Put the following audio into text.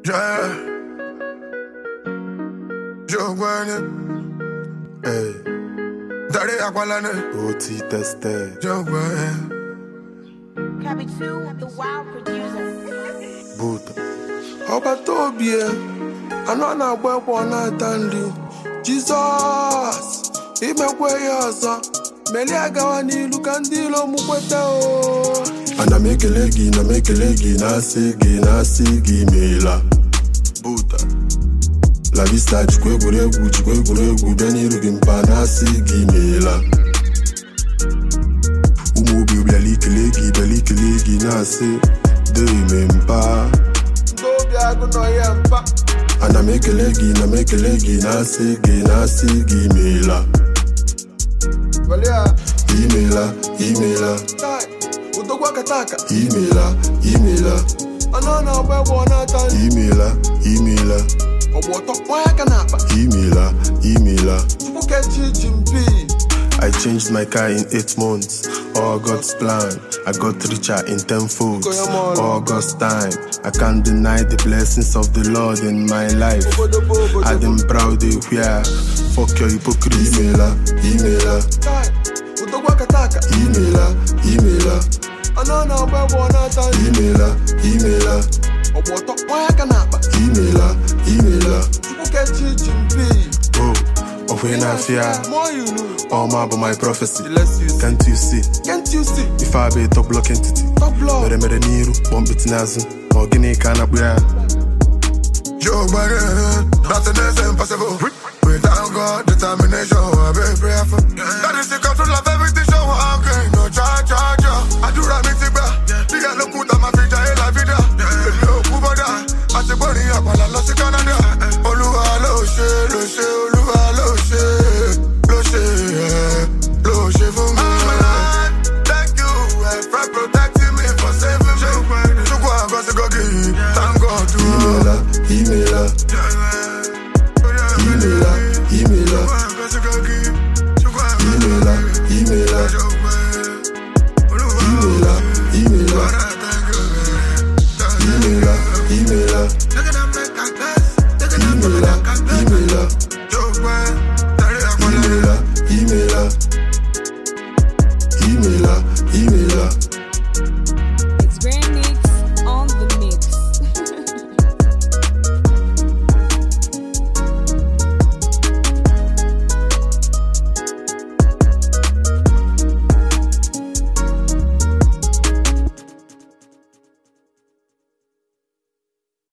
Yeah. Joe Guane. Hey. Daddy Aqualane. OT tested. Joe Guane. Cabby 2, the wild producer. Buddha. Obatobie. Ano na agba na tandi. Jesus. Imekwe yozo. Meli agawa n'ilu ka ndị ilo mukweta o. Ana mekele gị na-asị gị meela. Buddha. La vista chukwu egwuregwu bịa n'iru gị mpa na-asị gị meela. Ụmụ obi bịala ikele gị na-asị deme mpa. Ndị obi agụ nọ ya mpa. Ana mekele gị na-asị gị meela. Imela. Udogwa kataka. Imela. Anana obebo na tan. Imela. Oboto waya kanapa. Imela. Tubuke chimpi. I changed my car in 8 months. All God's plan. I got richer in 10 folds. All God's time. I can't deny the blessings of the Lord in my life. I am proud of where. Fuck your hypocrisy. Imela. Udogwa kataka. Imela. Anana obebo na tan. Imela. Oboto waya kanapa. Imela. Tubuke chimpi. Oh. Of when I fear, all my but my prophecy. Can't you see? If I be top block entity, mere niru, bomb it nazu, or guinea can up where. Joe Guane. Nothing is impossible. Without God, determination, I be prayerful. That is the control of everything.